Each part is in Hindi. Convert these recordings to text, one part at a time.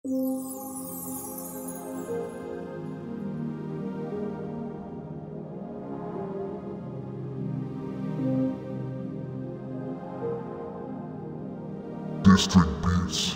District Beats।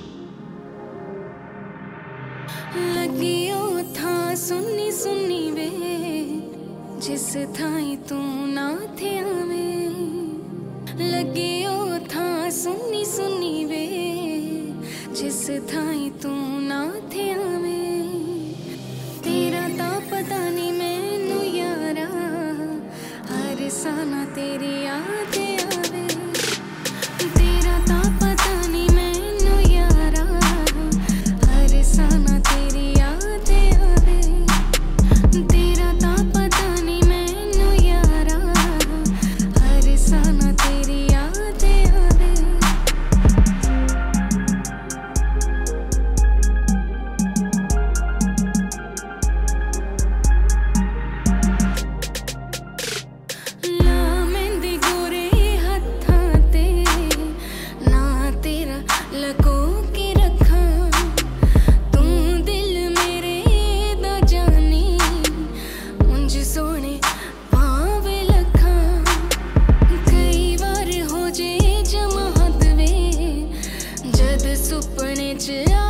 लगियो था सुनी सुनी वे जिस थाई तू ना थे हमें। लगियो था सुनी सुनी वे जिस थाई तू ना थे हमें। तेरा ता पता नहीं मैनू यारा हर साना तेरी याद आवे। तेरा ता पता नहीं मैनू यारा हर साना तेरी याद आवे। तेरा ता पता नहीं मैनू यारा हर साना तेरी याद आवे। ला मेहंदी गोरे हत्थां ते ना तेरा लगो के रखा। तू दिल मेरे दा जानी उंज सोने पावे लखा। कई बार हो जे जमा हद वे जद सुपने च